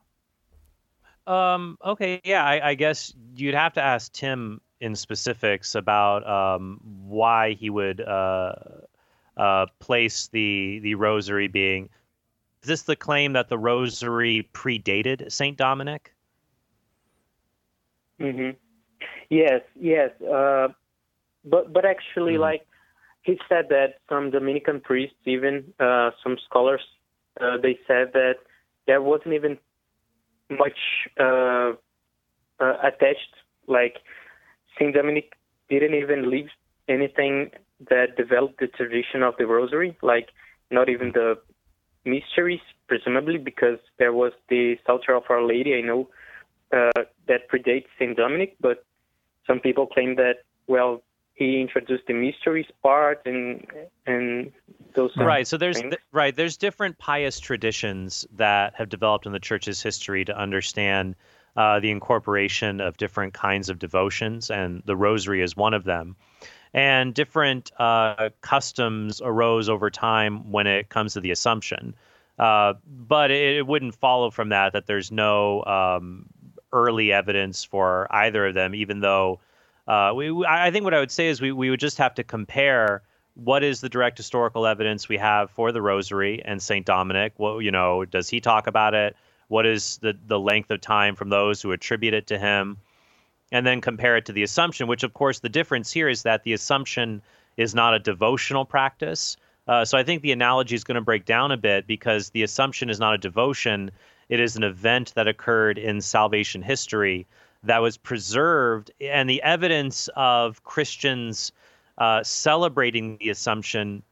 Speaker 4: Okay, yeah, I guess you'd have to ask Tim in specifics about why he would place the Rosary being. Is this the claim that the Rosary predated Saint Dominic?
Speaker 16: Yes. But actually, like he said that some Dominican priests, even some scholars, they said that there wasn't even much attached. Like Saint Dominic didn't even leave anything that developed the tradition of the Rosary, like not even the mysteries, presumably, because there was the Psalter of Our Lady, I know, that predates Saint Dominic, but some people claim that, well, he introduced the mysteries part and those
Speaker 4: right. So there's different pious traditions that have developed in the Church's history to understand the incorporation of different kinds of devotions, and the Rosary is one of them. And different customs arose over time when it comes to the Assumption, but it wouldn't follow from that there's no early evidence for either of them, even though I think what I would say is we would just have to compare what is the direct historical evidence we have for the Rosary and St. Dominic. Well, does he talk about it? What is the length of time from those who attribute it to him? And then compare it to the Assumption, which, of course, the difference here is that the Assumption is not a devotional practice. So I think the analogy is going to break down a bit, because the Assumption is not a devotion. It is an event that occurred in salvation history that was preserved, and the evidence of Christians celebrating the Assumption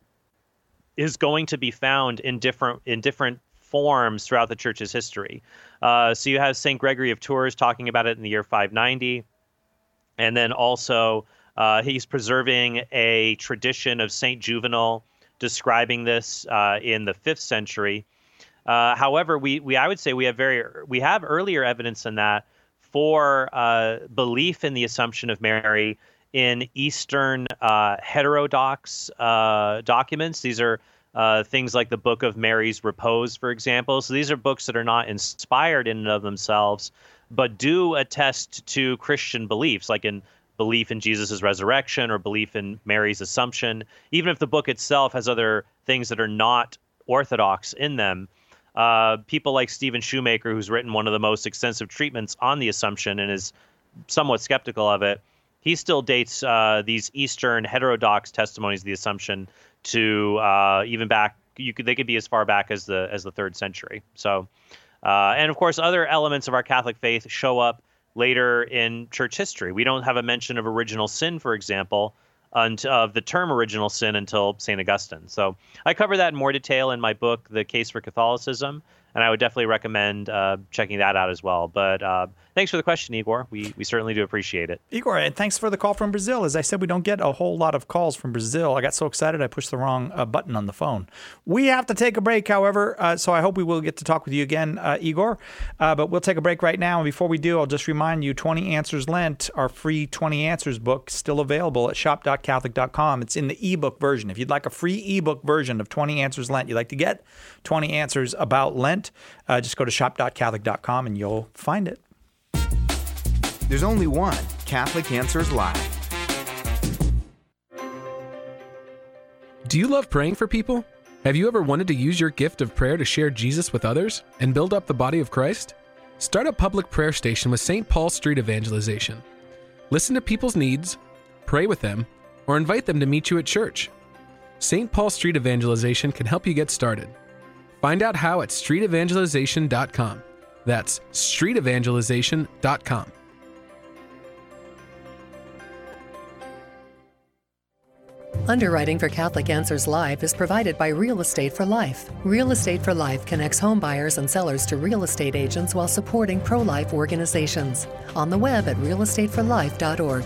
Speaker 4: is going to be found in different forms throughout the Church's history. So you have St. Gregory of Tours talking about it in the year 590, and then also he's preserving a tradition of St. Juvenal describing this in the 5th century. However, I would say we have earlier evidence than that for belief in the Assumption of Mary in Eastern heterodox documents. These are things like the Book of Mary's Repose, for example. So these are books that are not inspired in and of themselves, but do attest to Christian beliefs, like in belief in Jesus' resurrection or belief in Mary's Assumption, even if the book itself has other things that are not orthodox in them. People like Stephen Shoemaker, who's written one of the most extensive treatments on the Assumption and is somewhat skeptical of it, he still dates these Eastern heterodox testimonies of the Assumption to even back. They could be as far back as the 3rd century. So, and of course, other elements of our Catholic faith show up later in church history. We don't have a mention of original sin, for example, of the term original sin until St. Augustine. So I cover that in more detail in my book, The Case for Catholicism, And I would definitely recommend checking that out as well. But thanks for the question, Igor. We certainly do appreciate it.
Speaker 3: Igor, and thanks for the call from Brazil. As I said, we don't get a whole lot of calls from Brazil. I got so excited I pushed the wrong button on the phone. We have to take a break, however, so I hope we will get to talk with you again, Igor. But we'll take a break right now. And before we do, I'll just remind you, 20 Answers Lent, our free 20 Answers book, still available at shop.catholic.com. It's in the ebook version. If you'd like a free ebook version of 20 Answers Lent, you'd like to get 20 answers about Lent, just go to shop.catholic.com and you'll find it.
Speaker 17: There's only one Catholic Answers Live.
Speaker 18: Do you love praying for people? Have you ever wanted to use your gift of prayer to share Jesus with others and build up the body of Christ? Start a public prayer station with St. Paul Street Evangelization. Listen to people's needs, pray with them, or invite them to meet you at church. St. Paul Street Evangelization can help you get started. Find out how at streetevangelization.com. That's streetevangelization.com.
Speaker 19: Underwriting for Catholic Answers Live is provided by Real Estate for Life. Real Estate for Life connects home buyers and sellers to real estate agents while supporting pro-life organizations. On the web at realestateforlife.org.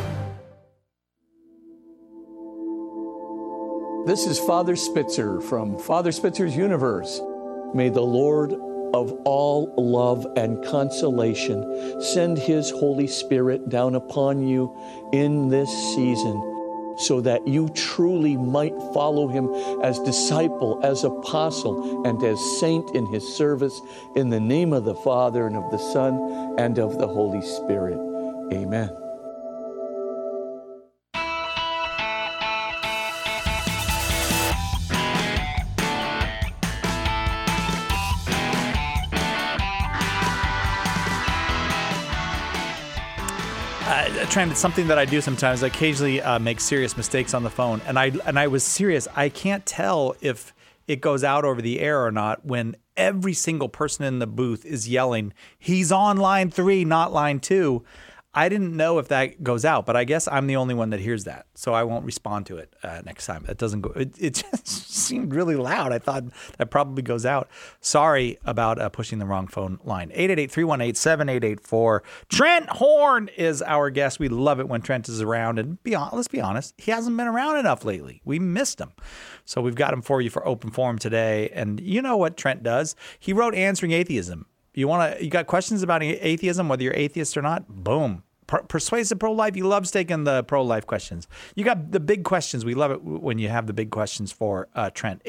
Speaker 20: This is Father Spitzer from Father Spitzer's Universe. May the Lord of all love and consolation send His Holy Spirit down upon you in this season, so that you truly might follow Him as disciple, as apostle, and as saint in His service, in the name of the Father, and of the Son, and of the Holy Spirit. Amen.
Speaker 3: Trent, it's something that I do sometimes. I occasionally make serious mistakes on the phone, and I was serious. I can't tell if it goes out over the air or not when every single person in the booth is yelling, "He's on line 3, not line 2." I didn't know if that goes out, but I guess I'm the only one that hears that, so I won't respond to it next time. It doesn't go. It just seemed really loud. I thought that probably goes out. Sorry about pushing the wrong phone line. 888-318-7884. Trent Horn is our guest. We love it when Trent is around, and let's be honest, he hasn't been around enough lately. We missed him. So we've got him for you for Open Forum today, and you know what Trent does. He wrote Answering Atheism. You got questions about atheism, whether you're atheist or not? Boom. Persuasive pro-life. He loves taking the pro-life questions. You got the big questions. We love it when you have the big questions for Trent.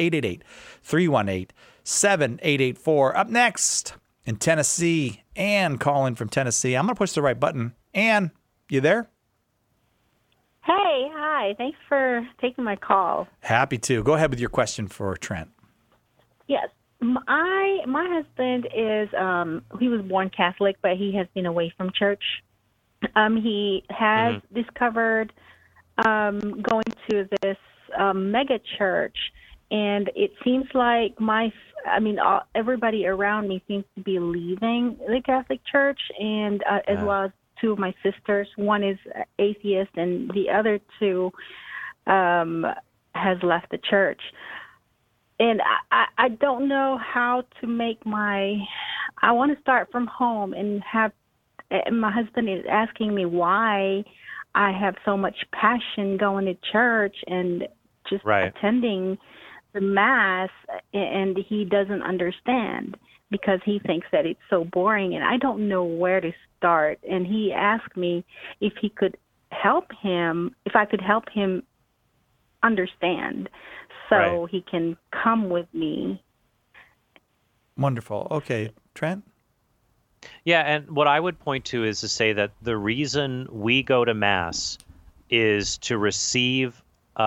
Speaker 3: 888-318-7884. Up next in Tennessee, Ann calling from Tennessee. I'm going to push the right button. Ann, you there?
Speaker 21: Hey, hi. Thanks for taking my call.
Speaker 3: Happy to. Go ahead with your question for Trent.
Speaker 21: Yes. My husband is he was born Catholic, but he has been away from church. He has discovered going to this mega church, and it seems like everybody around me seems to be leaving the Catholic Church, and as well as two of my sisters. One is atheist, and the other two has left the church. And I don't know how to make I want to start from home and my husband is asking me why I have so much passion going to church and just attending the Mass, and he doesn't understand because he thinks that it's so boring, and I don't know where to start. And he asked me if I could help him understand so he can come with me.
Speaker 3: Wonderful. Okay, Trent?
Speaker 4: Yeah, and what I would point to is to say that the reason we go to Mass is to receive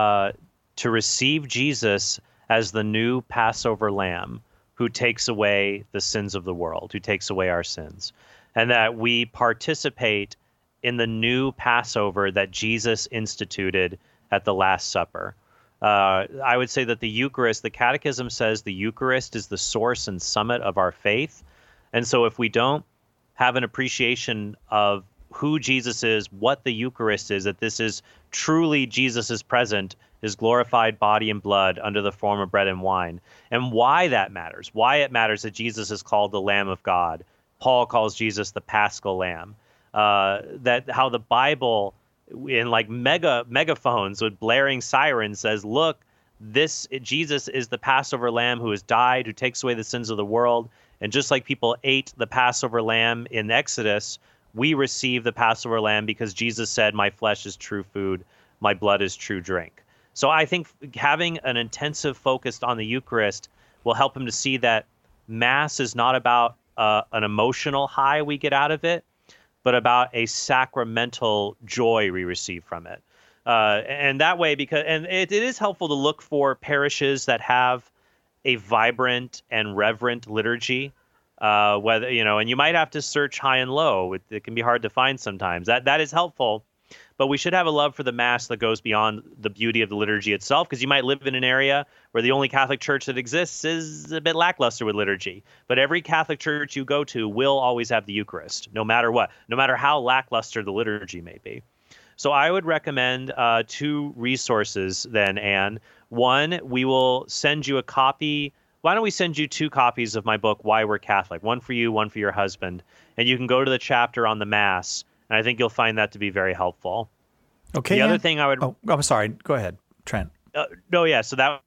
Speaker 4: Jesus as the new Passover lamb who takes away the sins of the world, who takes away our sins, and that we participate in the new Passover that Jesus instituted at the Last Supper. I would say that the Eucharist, the Catechism says the Eucharist is the source and summit of our faith. And so if we don't have an appreciation of who Jesus is, what the Eucharist is, that this is truly Jesus is present his glorified body and blood under the form of bread and wine. And why that matters, why it matters that Jesus is called the Lamb of God. Paul calls Jesus the Paschal Lamb. That how the Bible in like megaphones with blaring sirens says, look, Jesus is the Passover lamb who has died, who takes away the sins of the world. And just like people ate the Passover lamb in Exodus, we receive the Passover lamb because Jesus said, my flesh is true food, my blood is true drink. So I think having an intensive focus on the Eucharist will help him to see that Mass is not about an emotional high we get out of it, but about a sacramental joy we receive from it. And that way, it is helpful to look for parishes that have a vibrant and reverent liturgy, and you might have to search high and low. It can be hard to find sometimes. That is helpful, but we should have a love for the Mass that goes beyond the beauty of the liturgy itself, because you might live in an area where the only Catholic church that exists is a bit lackluster with liturgy. But every Catholic church you go to will always have the Eucharist, no matter what, no matter how lackluster the liturgy may be. So I would recommend 2 resources then, Anne. One, we will send you a copy. Why don't we send you 2 copies of my book, Why We're Catholic? One for you, one for your husband. And you can go to the chapter on the Mass, and I think you'll find that to be very helpful.
Speaker 3: Okay.
Speaker 4: The other thing I would...
Speaker 3: Oh, I'm sorry. Go ahead, Trent.
Speaker 4: So that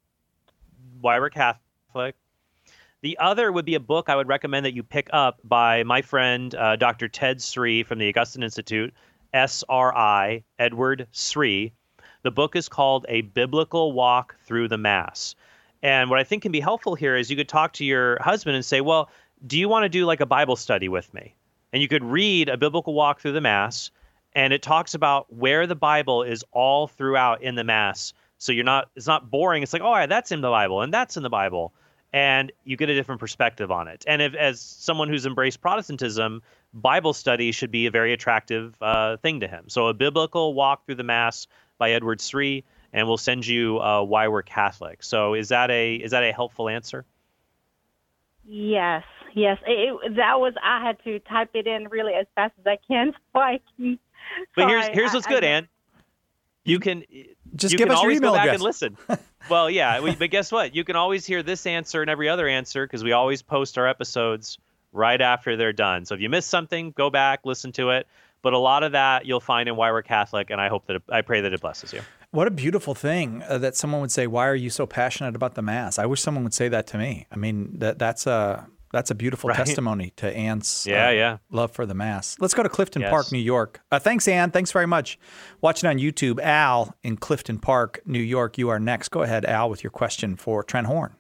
Speaker 4: Why We're Catholic. The other would be a book I would recommend that you pick up by my friend, Dr. Ted Sri from the Augustine Institute, SRI, Edward Sri. The book is called A Biblical Walk Through the Mass. And what I think can be helpful here is you could talk to your husband and say, well, do you want to do like a Bible study with me? And you could read A Biblical Walk Through the Mass, and it talks about where the Bible is all throughout in the Mass. So it's not boring. It's like, oh, yeah, that's in the Bible and that's in the Bible. And you get a different perspective on it. And as someone who's embraced Protestantism, Bible study should be a very attractive thing to him. So A Biblical Walk Through the Mass by Edward Sri, and we'll send you Why We're Catholic. So is that a helpful answer?
Speaker 21: Yes. I had to type it in really as fast as I can so I can.
Speaker 4: But here's what's good, Ann. You can
Speaker 3: just give us your email
Speaker 4: address.
Speaker 3: And
Speaker 4: listen. Well, yeah, but guess what? You can always hear this answer and every other answer because we always post our episodes right after they're done. So if you missed something, go back, listen to it. But a lot of that you'll find in Why We're Catholic, and I pray that it blesses you.
Speaker 3: What a beautiful thing that someone would say, why are you so passionate about the Mass? I wish someone would say that to me. I mean, that's a beautiful testimony to Anne's love for the Mass. Let's go to Clifton Park, New York. Thanks, Anne. Thanks very much. Watching on YouTube, Al in Clifton Park, New York. You are next. Go ahead, Al, with your question for Trent Horn.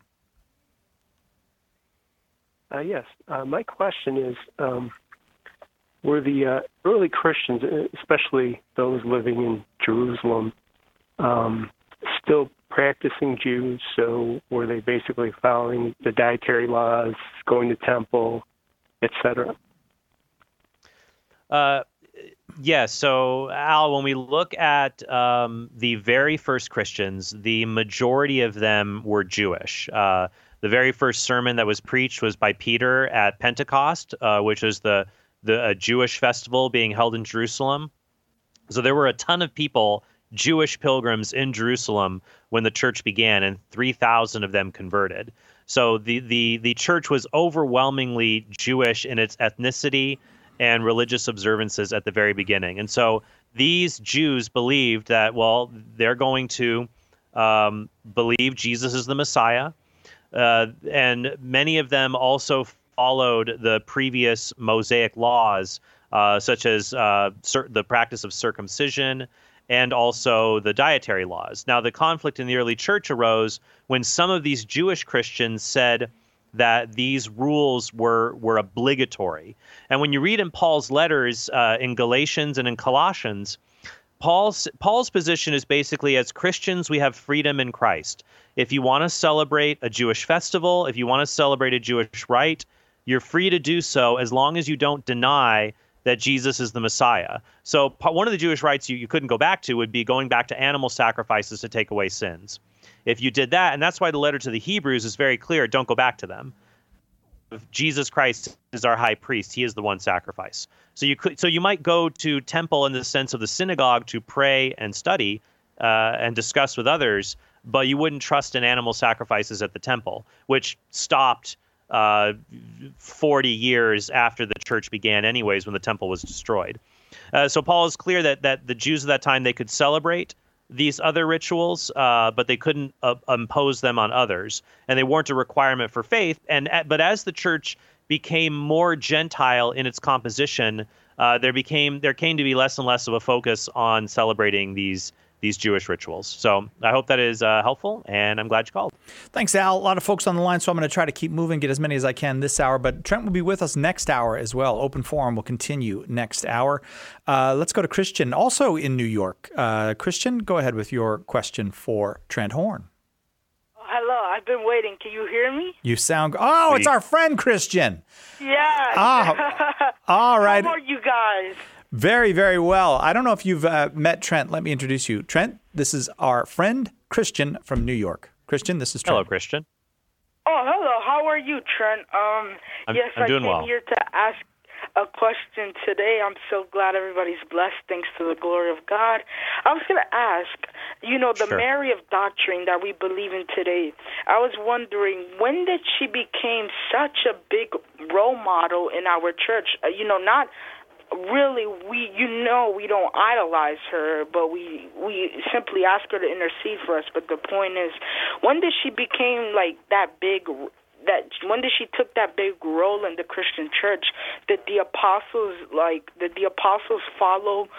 Speaker 2: Yes. My question is, were the early Christians, especially those living in Jerusalem, still practicing Jews? So were they basically following the dietary laws, going to temple, etc.?
Speaker 4: Yes. So, Al, when we look at the very first Christians, the majority of them were Jewish. The very first sermon that was preached was by Peter at Pentecost, which was the Jewish festival being held in Jerusalem. So there were a ton of people, Jewish pilgrims in Jerusalem when the church began, and 3,000 of them converted. So the church was overwhelmingly Jewish in its ethnicity and religious observances at the very beginning. And so these Jews believed that, well, they're going to believe Jesus is the Messiah. And many of them also followed the previous Mosaic laws, such as the practice of circumcision and also the dietary laws. Now, the conflict in the early church arose when some of these Jewish Christians said that these rules were obligatory. And when you read in Paul's letters in Galatians and in Colossians, Paul's position is basically, as Christians, we have freedom in Christ. If you want to celebrate a Jewish festival, if you want to celebrate a Jewish rite, you're free to do so as long as you don't deny that Jesus is the Messiah. So one of the Jewish rites you couldn't go back to would be going back to animal sacrifices to take away sins. If you did that, and that's why the letter to the Hebrews is very clear, don't go back to them. If Jesus Christ is our high priest, he is the one sacrifice. So you might go to temple in the sense of the synagogue to pray and study, and discuss with others, but you wouldn't trust in animal sacrifices at the temple, which stopped 40 years after the church began anyways, when the temple was destroyed. So Paul is clear that the Jews of that time, they could celebrate these other rituals, but they couldn't impose them on others, and they weren't a requirement for faith. But as the church became more Gentile in its composition, there came to be less and less of a focus on celebrating these Jewish rituals. So I hope that is helpful, and I'm glad you called.
Speaker 3: Thanks, Al. A lot of folks on the line, so I'm going to try to keep moving, get as many as I can this hour. But Trent will be with us next hour as well. Open Forum will continue next hour. Let's go to Christian, also in New York. Christian, go ahead with your question for Trent Horn.
Speaker 1: Hello, I've been waiting. Can you hear me?
Speaker 3: You sound... Oh, it's our friend Christian.
Speaker 1: Yes.
Speaker 3: All right.
Speaker 1: How are you guys?
Speaker 3: Very, very well. I don't know if you've met Trent. Let me introduce you. Trent, this is our friend Christian from New York. Christian, this is Trent.
Speaker 4: Hello, Christian.
Speaker 1: Oh, hello. How are you, Trent?
Speaker 4: I'm
Speaker 1: I
Speaker 4: doing
Speaker 1: came
Speaker 4: well.
Speaker 1: here to ask a question today. I'm so glad everybody's blessed thanks to the glory of God. I was going to ask, the
Speaker 4: Sure.
Speaker 1: Mary of doctrine that we believe in today, I was wondering, when did she become such a big role model in our church? Not really, we don't idolize her, but we simply ask her to intercede for us. But the point is, when did she become when did she took that big role in the Christian church? Did the apostles follow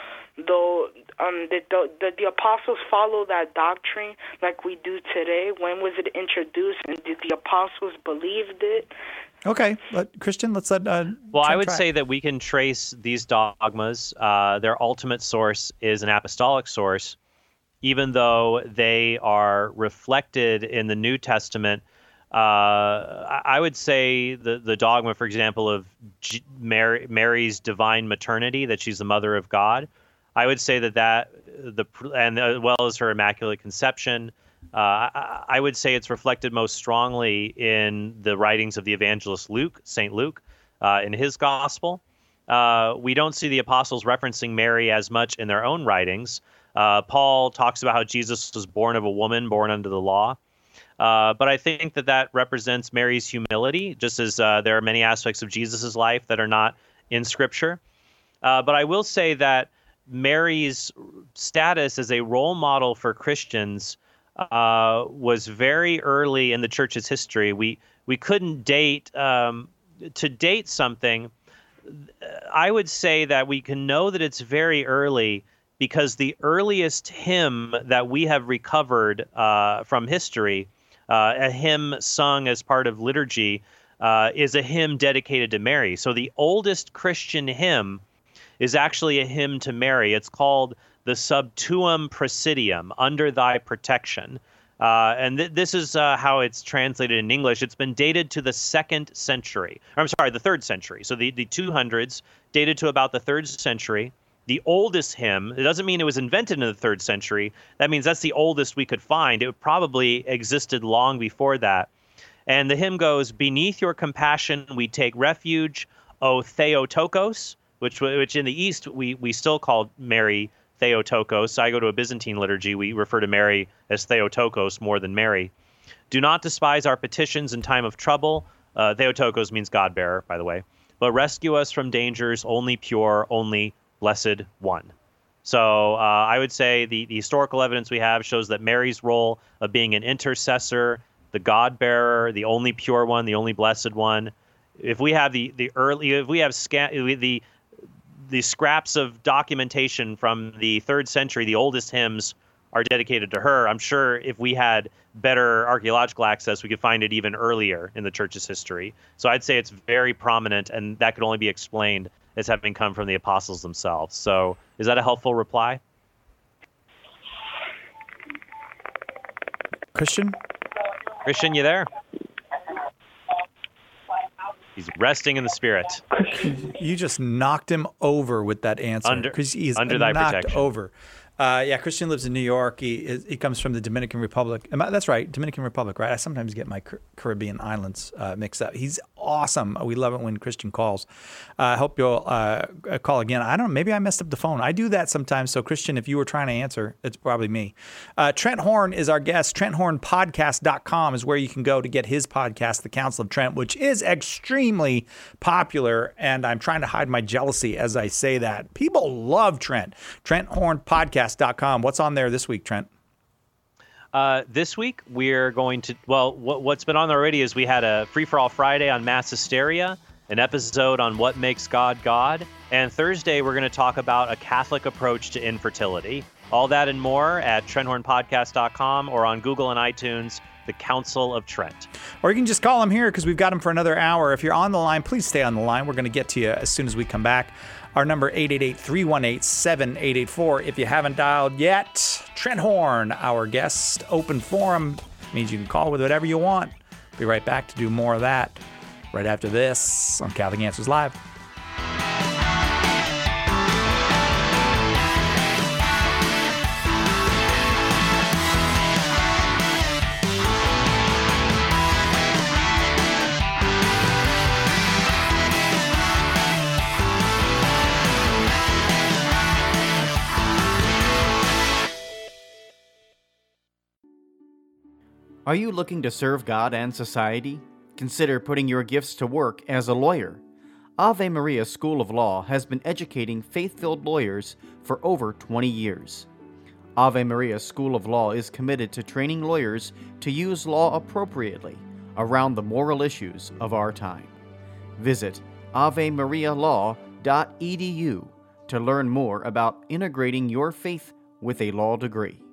Speaker 1: did the apostles follow that doctrine like we do today? When was it introduced, and did the apostles believe it?
Speaker 3: Okay, Christian, let's let.
Speaker 4: Well, I would say that we can trace these dogmas. Their ultimate source is an apostolic source, even though they are reflected in the New Testament. I would say the dogma, for example, of Mary's divine maternity, that she's the mother of God. I would say and as well as her immaculate conception. I would say it's reflected most strongly in the writings of the evangelist Luke, St. Luke, in his gospel. We don't see the apostles referencing Mary as much in their own writings. Paul talks about how Jesus was born of a woman, born under the law. But I think that represents Mary's humility, just as there are many aspects of Jesus' life that are not in Scripture. But I will say that Mary's status as a role model for Christians was very early in the church's history. We couldn't date to date something. I would say that we can know that it's very early because the earliest hymn that we have recovered from history, a hymn sung as part of liturgy, is a hymn dedicated to Mary. So the oldest Christian hymn is actually a hymn to Mary. It's called the Sub Tuum Presidium, Under Thy Protection. And this is how it's translated in English. It's been dated to the 2nd century. Or, I'm sorry, the 3rd century. So the 200s, dated to about the 3rd century. The oldest hymn, it doesn't mean it was invented in the 3rd century. That means that's the oldest we could find. It probably existed long before that. And the hymn goes, "Beneath your compassion we take refuge, O Theotokos," which in the East we still call Mary Theotokos. I go to a Byzantine liturgy. We refer to Mary as Theotokos more than Mary. "Do not despise our petitions in time of trouble." Theotokos means God-bearer, by the way. "But rescue us from dangers, only pure, only blessed one." So I would say the historical evidence we have shows that Mary's role of being an intercessor, the God-bearer, the only pure one, the only blessed one. If we have the scraps of documentation from the 3rd century, the oldest hymns are dedicated to her. I'm sure if we had better archaeological access, we could find it even earlier in the church's history. So I'd say it's very prominent, and that could only be explained as having come from the apostles themselves. So is that a helpful reply?
Speaker 3: Christian,
Speaker 4: you there? He's resting in the Spirit.
Speaker 3: You just knocked him over with that answer because he's
Speaker 4: under thy
Speaker 3: knocked
Speaker 4: protection.
Speaker 3: over. Yeah, Christian lives in New York. He comes from the Dominican Republic. That's right, Dominican Republic, right? I sometimes get my Caribbean islands mixed up. He's awesome. We love it when Christian calls. I hope you'll call again. I don't know, maybe I messed up the phone. I do that sometimes. So, Christian, if you were trying to answer, it's probably me. Trent Horn is our guest. TrentHornPodcast.com is where you can go to get his podcast, The Council of Trent, which is extremely popular. And I'm trying to hide my jealousy as I say that. People love Trent. TrentHornPodcast.com. What's on there this week, Trent?
Speaker 4: This week, we're going to, what's been on there already is we had a Free-for-All Friday on mass hysteria, an episode on what makes God God, and Thursday, we're going to talk about a Catholic approach to infertility. All that and more at TrentHornPodcast.com or on Google and iTunes, The Council of Trent.
Speaker 3: Or you can just call him here because we've got him for another hour. If you're on the line, please stay on the line. We're going to get to you as soon as we come back. Our number 888-318-7884. If you haven't dialed yet, Trent Horn, our guest. Open forum means you can call with whatever you want. Be right back to do more of that right after this on Catholic Answers Live.
Speaker 5: Are you looking to serve God and society? Consider putting your gifts to work as a lawyer. Ave Maria School of Law has been educating faith-filled lawyers for over 20 years. Ave Maria School of Law is committed to training lawyers to use law appropriately around the moral issues of our time. Visit avemarialaw.edu to learn more about integrating your faith with a law degree.